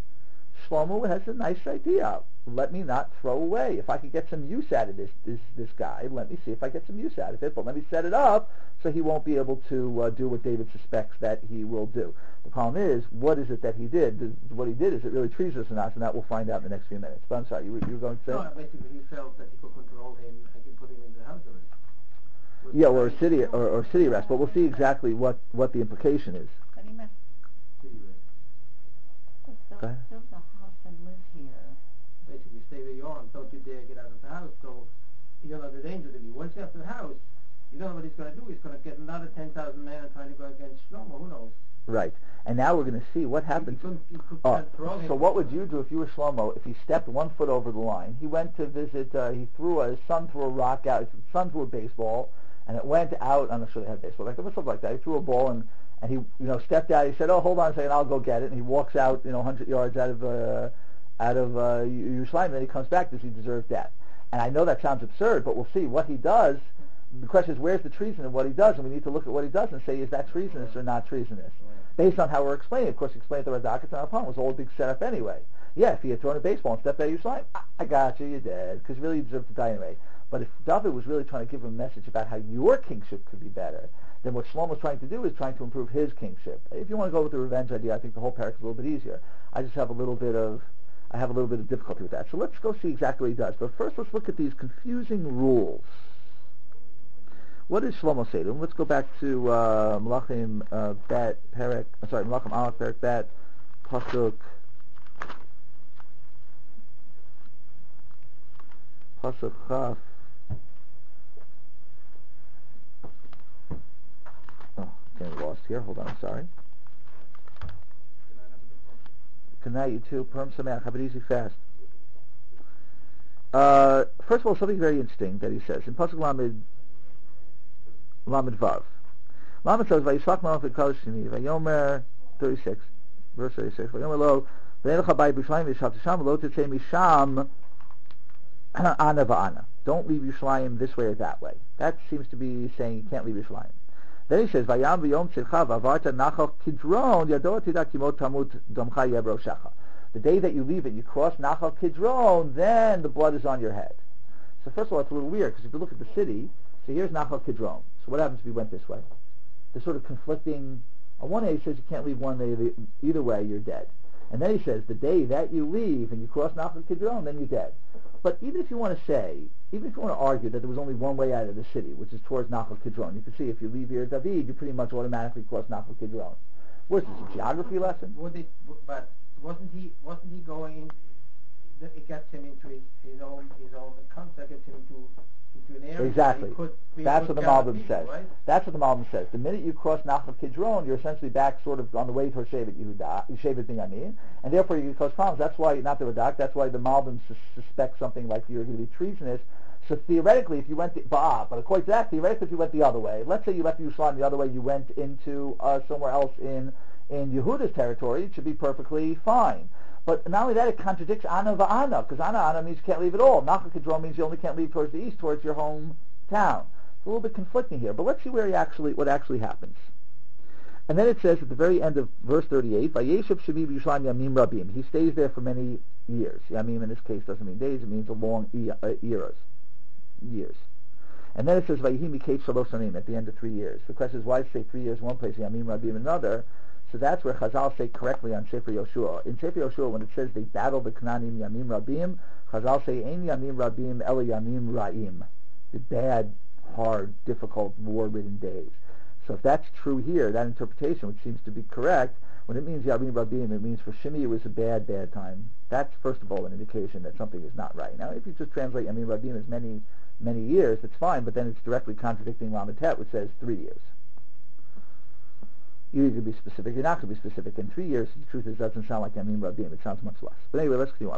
Shlomo has a nice idea. Let me not throw away. If I could get some use out of this guy, let me see if I get some use out of it, but let me set it up so he won't be able to do what David suspects that he will do. The problem is, what is it that he did? What he did, is it really treasonous or not? And that we'll find out in the next few minutes. But I'm sorry, you were going to say? No, basically he felt that he could control him and could put him in the house arrest. Yeah, or city arrest. But we'll see exactly what the implication is. City arrest. Go ahead. Build a house and live here. Basically, stay where you are and don't you dare get out of the house. So you're not a danger to me. Once you have the house, you don't know what he's going to do. He's going to get another 10,000 men and trying to go against Shlomo. Who knows? Right. And now we're going to see what happens. So what would you do if you were Shlomo, if he stepped 1 foot over the line? He went to visit, his son threw a rock out, his son threw a baseball, and it went out, I'm not sure they had baseball, like something like that. He threw a ball and he stepped out. He said, oh, hold on a second, I'll go get it. And he walks out, 100 yards out of Yerushalayim, and then he comes back. Does he deserve death? And I know that sounds absurd, but we'll see what he does. The question is, where's the treason in what he does? And we need to look at what he does and say, is that treasonous or not treasonous? Based on how we're explaining it. Of course, explain it to Radak, it's not a problem. It was all a big setup anyway. Yeah, if he had thrown a baseball and stepped out of Yerushalayim, I got you, you're dead, because really you deserve to die anyway. But if David was really trying to give him a message about how your kingship could be better, then what Shlomo was trying to do is trying to improve his kingship. If you want to go with the revenge idea, I think the whole parak is a little bit easier. I have a little bit of difficulty with that. So let's go see exactly what he does. But first, let's look at these confusing rules. What does Shlomo say to him? Let's go back to Malachim Malachim Aleph Perek Bet Pasuk Chaf. Oh, getting lost here. Hold on, I'm sorry. Good night, you too. Purim Sameach. Have it easy, fast. First of all, something very interesting that he says in Pasuk Lamed Vav. Lamed says, "Vayishlach Malach v'Kodesh Sheni Vayomer 36, verse 36. Vayomer lo v'Enecha Bay B'Yerushalayim v'Yishavta Sham lo Tetzei Misham Ana v'Ana. Don't leave Yerushalayim this way or that way. That seems to be saying you can't leave Yerushalayim. Then he says, Vayam v'Yom Tzilcha v'Avarta Nachal Kidron Yado Tidak Kimot Tamut Domcha Yeb Roshecha. The day that you leave it, you cross Nachal Kidron, then the blood is on your head. So first of all, it's a little weird because if you look at the city, so here's Nachal Kidron. So what happens if we went this way? There's sort of conflicting. On one hand, he says you can't leave one way. Either way, you're dead. And then he says, the day that you leave and you cross Nachal Kidron, then you're dead. But even if you want to argue that there was only one way out of the city, which is towards Nachal Kidron, you can see if you leave here David, you pretty much automatically cross Nachal Kidron. What is this, a geography lesson? But wasn't he going? It gets him into his own concept, gets him into an area. Exactly. That's what the Malbim says. Right? That's what the Malbim says. The minute you cross Nachal Kidron, you're essentially back sort of on the way towards Shevet Yehuda, Shevet Binyamin, and therefore you can cause problems. That's why, not the Radak, that's why the Malbim suspect something like you're going to be treasonous. So theoretically, if you went but according to that, theoretically, if you went the other way, let's say you left Yerushalayim the other way, you went into somewhere else in Yehuda's territory, it should be perfectly fine. But not only that, it contradicts Ana Va'ana, because Ana means you can't leave at all. Nachal Kidron means you only can't leave towards the east, towards your hometown. It's a little bit conflicting here, but let's see what actually happens. And then it says at the very end of verse 38, Vayeshev Shemi b'Yerushalayim Yamim Rabim. He stays there for many years. Yamim in this case doesn't mean days, it means a long years. And then it says Vayihi Miketz Shalosh Shanim at the end of 3 years. The question is, why does it say 3 years in one place, Yamim Rabim in another? So that's where Chazal say correctly on Sefer Yoshua. In Sefer Yoshua, when it says they battled the Canaanim Yamim Rabim, Chazal say Ein Yamim Rabim Ela Yamim Ra'im. The bad, hard, difficult, war-ridden days. So if that's true here, that interpretation, which seems to be correct, when it means Yamim Rabim, it means for Shimi it was a bad time. That's first of all an indication that something is not right. Now, if you just translate Yamim Rabim as many years, that's fine, but then it's directly contradicting Lamitet, which says 3 years. You're going to be specific, you're not going to be specific. In 3 years, the truth is, it doesn't sound like Yamim Rabim, it sounds much less. But anyway, let's continue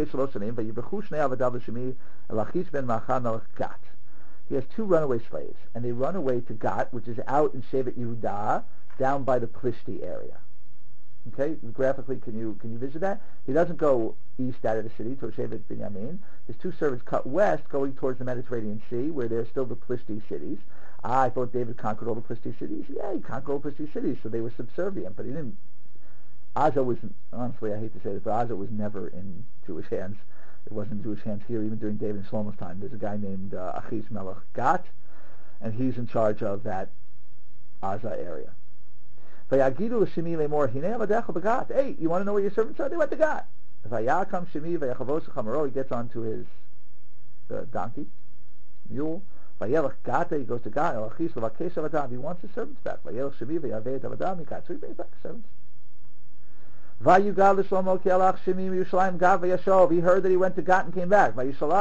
on. He has 2 runaway slaves, and they run away to Gat, which is out in Shevet Yehuda, down by the Plishti area. Okay, graphically, can you visit that? He doesn't go east out of the city towards Shevet Binyamin. His 2 servants cut west, going towards the Mediterranean Sea, where there's still the Plishti cities. I thought David conquered all the Plishti cities. Yeah, he conquered all the Plishti cities, so they were subservient, but he didn't. Aza was, honestly, I hate to say this, but Aza was never in Jewish hands. It wasn't in Jewish hands here, even during David and Shlomo's time. There's a guy named Achish Melech Gat, and he's in charge of that Aza area. Hey, you want to know where your servants are? They went to Gat. He gets onto his donkey, mule. He goes to Gat. He wants his servants back. So he brings back the servants. He heard that he went to Gat and came back.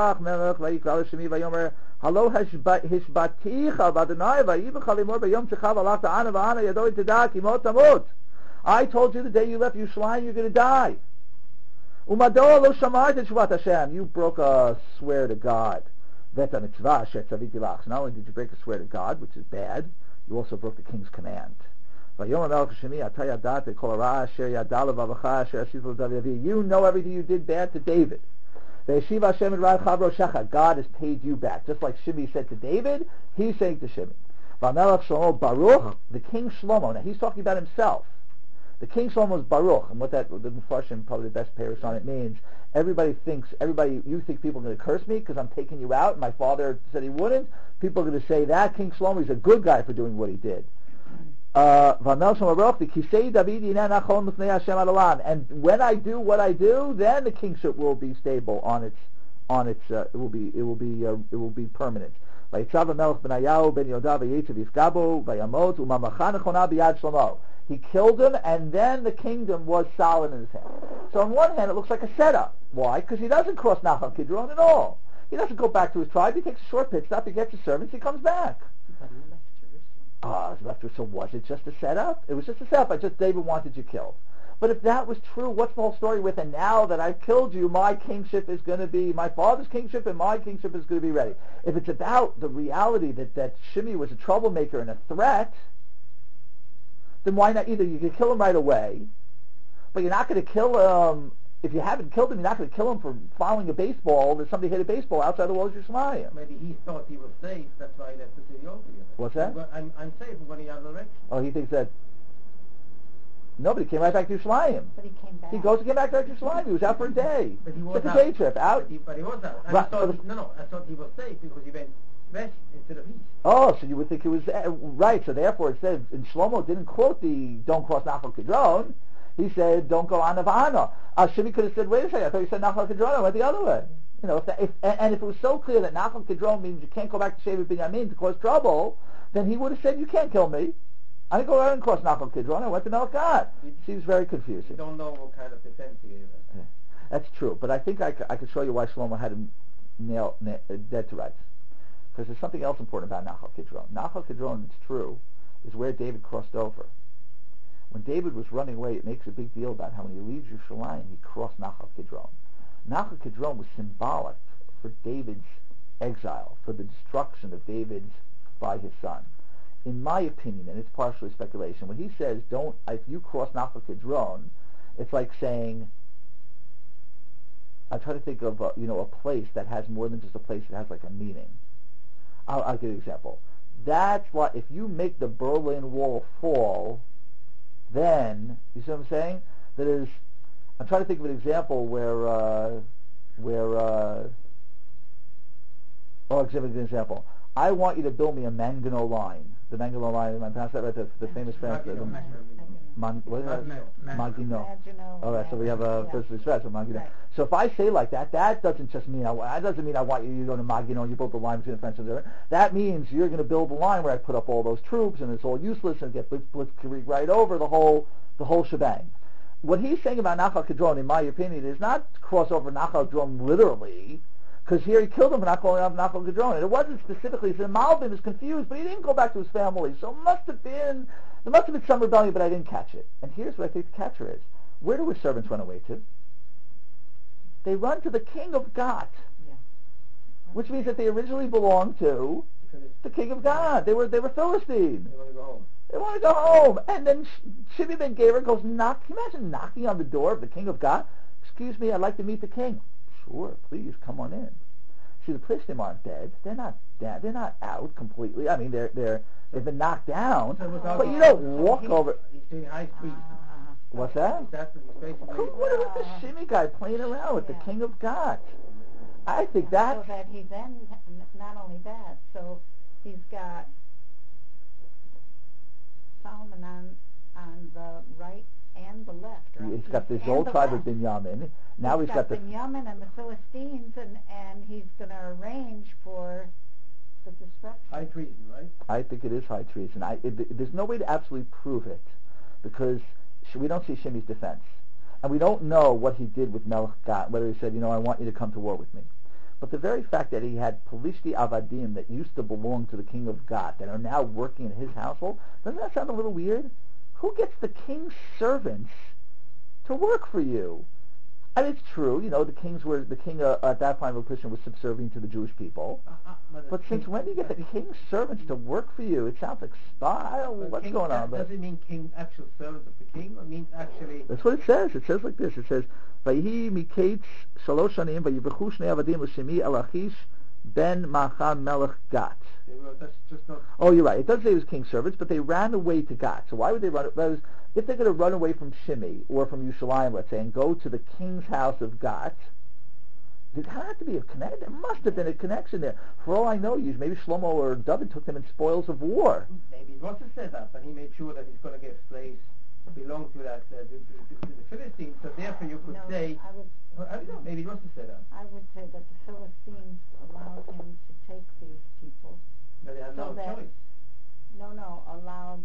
I told you the day you left Yerushalayim you're going to die. You broke a swear to God. Not only did you break a swear to God, which is bad, you also broke the king's command. You know everything you did bad to David. God has paid you back. Just like Shimi said to David, he's saying to Shimi. The king Shlomo, now he's talking about himself. The king Shlomo is Baruch, and what that, the Mepharshim, probably the best parish on it means, you think people are going to curse me because I'm taking you out, and my father said he wouldn't? People are going to say that King Shlomo is a good guy for doing what he did. And when I do what I do, then the kingship will be stable it will be permanent. He killed him, and then the kingdom was solid in his hand. So on one hand, it looks like a setup. Why? Because he doesn't cross Nachal Kidron at all. He doesn't go back to his tribe. He takes a short pit stop. He gets his servants. He comes back. So was it just a setup? It was just a setup. David wanted you killed. But if that was true, what's the whole story with, and now that I've killed you, my kingship is going to be, my father's kingship and my kingship is going to be ready. If it's about the reality that Shimi was a troublemaker and a threat, then why not? Either you can kill him right away, but you're not going to kill him, if you haven't killed him, you're not going to kill him for following a baseball, that somebody hit a baseball outside the walls of Yerushalayim. Maybe he thought he was safe, that's why he left the city altogether. What's that? I'm safe, I'm going the other direction. Oh, he thinks that... Nobody came right back to Yerushalayim. But he came back. He came back to Yerushalayim. He was out for a day. But he was took out. a day trip out. But he was out. I thought he was safe because he went west instead of east. Oh, so you would think it was right. So therefore, it says, and Shlomo didn't quote the "Don't cross Nachal Kidron." He said, don't go on Navana. Shimei could have said, wait a second, I thought you said Nachal Kedron, I went the other way. You know, and if it was so clear that Nachal Kedron means you can't go back to Shevet Binyamin to cause trouble, then he would have said, you can't kill me. I didn't go around and cross Nachal Kedron, I went to Melech Gad. Seems very confusing. You don't know what kind of defense he gave. Yeah. That's true, but I think I could show you why Shlomo had him dead to rights. Because there's something else important about Nachal Kedron. Nachal Kedron, it's true, is where David crossed over. When David was running away, it makes a big deal about how when he leaves Yerushalayim, he crossed Nachal Kedron. Nachal Kedron was symbolic for David's exile, for the destruction of David's by his son. In my opinion, and it's partially speculation, when he says, if you cross Nachal Kedron, it's like saying, I try to think of a place that has more than just a place that has like a meaning. I'll give you an example. That's why if you make the Berlin Wall fall, then you see what I'm saying? That is, I'm trying to think of an example where I'll give you an example. I want you to build me a Maginot line. The Maginot line, am I pronouncing that right? The famous French. Maginot. All right, so we have a first stress of Maginot. So if I say like that, that doesn't just mean that doesn't mean I want you to go to Maginot and you build the line between the French and the other. That means you're going to build a line where I put up all those troops and it's all useless and get blitzkrieg right over the whole shebang. What he's saying about Nachal Kedron, in my opinion, is not cross over Nachal Kedron literally, because here he killed him for not calling out Nachal Kedron. And it wasn't specifically, he said Malvin is confused, but he didn't go back to his family. So there must have been some rebellion, but I didn't catch it. And here's what I think the catcher is. Where do his servants run away to? They run to the king of Gath, which means that they originally belonged to the king of Gath. They were Philistines. They want to go home. And then Shimei ben Gera goes can you imagine knocking on the door of the king of Gath? Excuse me, I'd like to meet the king. Sure, please, come on in. See, the Plishtim aren't dead. They're not dead. They're not out completely. I mean, they've been knocked down. But you don't walk over. He's doing high priest. What's that? What about the Shimei guy playing around with the king of Gath? I think that. So that he then, not only that, so he's got Solomon on the right and the left, right? He's got this old tribe of Binyamin. Now he's got the Binyamin and the Philistines, and he's going to arrange for the destruction. High treason, right? I think it is high treason. There's no way to absolutely prove it because we don't see Shimei's defense. And we don't know what he did with Melech Gad, whether he said, I want you to come to war with me. But the very fact that he had Pelishti Avadim that used to belong to the king of Gath that are now working in his household, doesn't that sound a little weird? Who gets the king's servants to work for you? I mean, it's true, the king at that time of Christian was subservient to the Jewish people. But since when do you get the king's servants to work for you? It sounds like spy. I don't know what's going on. Does it mean king, actual servant of the king, or means actually? That's what it says. It says like this. It says, "Vayihi miketz shalosh shanim vayivrchu shnei avadim l'shimi el Achish ben Macha melech Gath." Oh, you're right. It doesn't say it was king's servants, but they ran away to Gath. So why would they run? If they're going to run away from Shimei or from Yerushalayim, let's say, and go to the king's house of Gath, there had to be a connection. There must have been a connection there. For all I know, maybe Shlomo or David took them in spoils of war. Maybe it was a setup, and he made sure that he's going to get slaves belong to that to the Philistines. So therefore, you could say, maybe it was a setup. I would say that the Philistines allowed him to take these people. But they had no choice. Allowed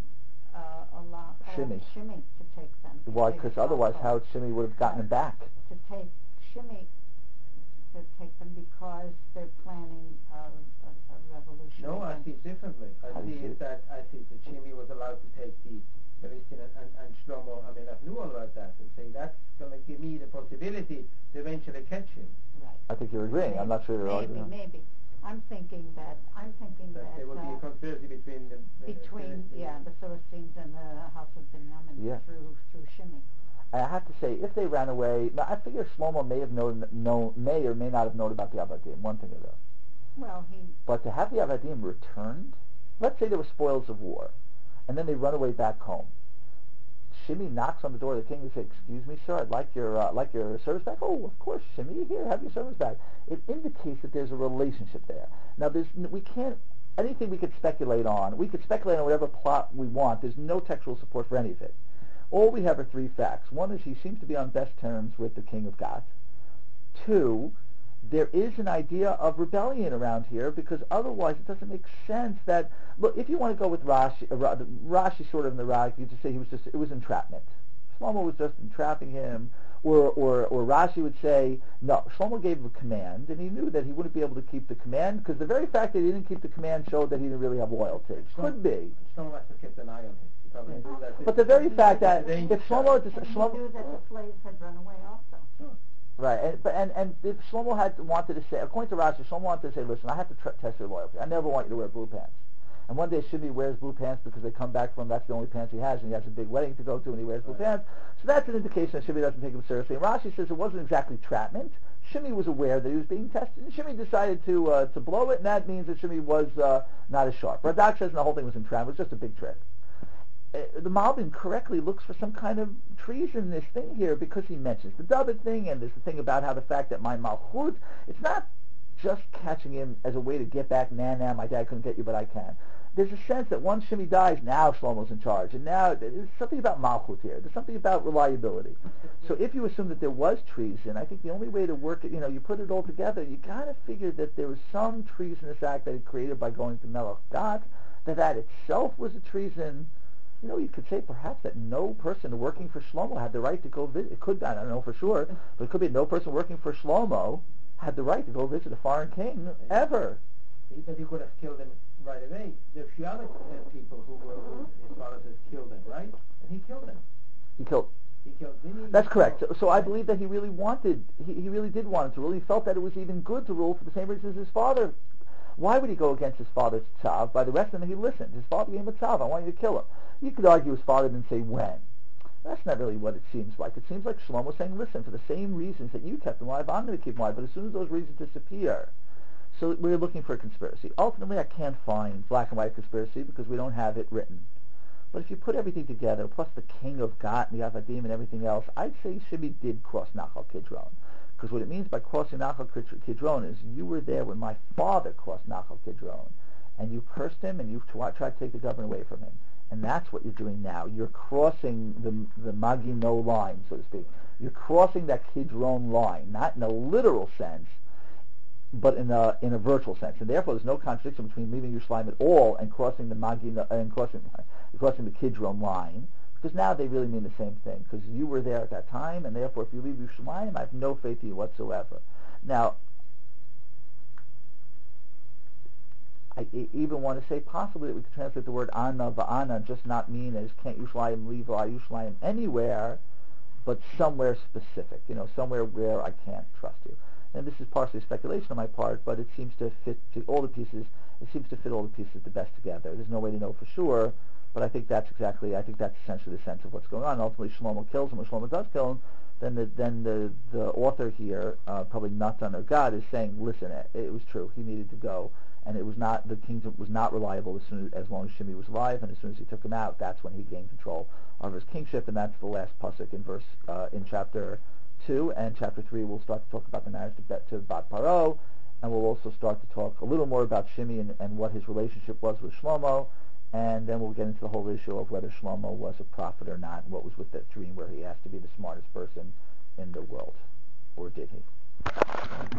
Shimei to take them. Why? Because otherwise, how Shimei would have gotten them back? To take Shimei, to take them because they're planning a revolution. No, I see it differently. I see that Shimei was allowed to take the Philistine and Shlomo. I knew all about that and say that's going to give me the possibility to eventually catch him. Right. I think you're agreeing. Maybe, I'm not sure you're arguing. Maybe. I'm thinking that there would be a conspiracy between the Philistines and the house of Binyamin through Shimei. I have to say, if they ran away, I figure Shlomo may or may not have known about the Avadim. One thing or the other. But to have the Avadim returned, let's say there were spoils of war, and then they run away back home. Shimei knocks on the door of the king and says, "Excuse me, sir, I'd like your servants back." "Oh, of course, Shimei, here, have your servants back." It indicates that there's a relationship there. Now, anything we could speculate on. We could speculate on whatever plot we want. There's no textual support for any of it. All we have are three facts. One is he seems to be on best terms with the king of Gath. Two, there is an idea of rebellion around here, because otherwise it doesn't make sense that, look, if you want to go with Rashi sort of in the Rag, you just say it was entrapment. Shlomo was just entrapping him, or Rashi would say, no, Shlomo gave him a command, and he knew that he wouldn't be able to keep the command, because the very fact that he didn't keep the command showed that he didn't really have loyalty. Could be. Shlomo must have kept an eye on him. He probably knew that. But the very fact that if Shlomo... And he knew that the slaves had run away also. Right, and if Shlomo wanted to say, according to Rashi, Shlomo wanted to say, listen, I have to test your loyalty. I never want you to wear blue pants. And one day Shimei wears blue pants because they come back from, that's the only pants he has, and he has a big wedding to go to, and he wears blue pants. So that's an indication that Shimei doesn't take him seriously. And Rashi says it wasn't exactly trapment. Shimei was aware that he was being tested, and Shimei decided to blow it, and that means that Shimei was not as sharp. Radak says the whole thing was entrapment. It was just a big trick. The Malbim correctly looks for some kind of treason in this thing here, because he mentions the David thing, and there's the thing about how the fact that my Malchut, it's not just catching him as a way to get back, nah, my dad couldn't get you, but I can. There's a sense that once Shimei dies, now Shlomo's in charge, and now there's something about Malchut here. There's something about reliability. So if you assume that there was treason, I think the only way to work it, you put it all together, you got to figure that there was some treasonous act that he created by going to Melech Gath, that itself was a treason. You could say perhaps that no person working for Shlomo had the right to go visit. It could be, I don't know for sure, but it could be no person working for Shlomo had the right to go visit a foreign king ever. But he could have killed him right away. The few other people who were his relatives killed him, right? And he killed them. He killed. That's correct. So I believe that he really wanted, he really did want him to rule. He felt that it was even good to rule for the same reasons his father. Why would he go against his father's tzav? By the rest of them, he listened. His father gave him a tzav. I want you to kill him. You could argue his father didn't say when. That's not really what it seems like. It seems like Shlomo was saying, listen, for the same reasons that you kept him alive, I'm going to keep him alive. But as soon as those reasons disappear, so we're looking for a conspiracy. Ultimately, I can't find black and white conspiracy because we don't have it written. But if you put everything together, plus the king of Gat and the Avadim and everything else, I'd say Shimei did cross Nachal Kidron. Because what it means by crossing Nachal Kidron is you were there when my father crossed Nachal Kidron, and you cursed him and you tried to take the government away from him. And that's what you're doing now. You're crossing the Magino line, so to speak. You're crossing that Kidron line, not in a literal sense, but in a virtual sense. And therefore, there's no contradiction between leaving Yerushalayim at all and crossing the Magino and crossing the Kidron line. Because now they really mean the same thing. Because you were there at that time, and therefore, if you leave Yerushalayim, I have no faith in you whatsoever. Now, I even want to say possibly that we could translate the word Anna va'ana, just not mean as can't Yerushalayim leave Yerushalayim anywhere, but somewhere specific. Somewhere where I can't trust you. And this is partially speculation on my part, but it seems to fit all the pieces. It seems to fit all the pieces the best together. There's no way to know for sure. But I think that's essentially the sense of what's going on. Ultimately, Shlomo kills him. When Shlomo does kill him, then the author here, probably Natan or God, is saying, listen, it was true. He needed to go, and the kingdom was not reliable as long as Shimei was alive. And as soon as he took him out, that's when he gained control of his kingship. And that's the last pasuk in chapter 2. And chapter 3, we'll start to talk about the marriage to Bat Paro, and we'll also start to talk a little more about Shimei and what his relationship was with Shlomo. And then we'll get into the whole issue of whether Shlomo was a prophet or not, and what was with that dream where he has to be the smartest person in the world. Or did he?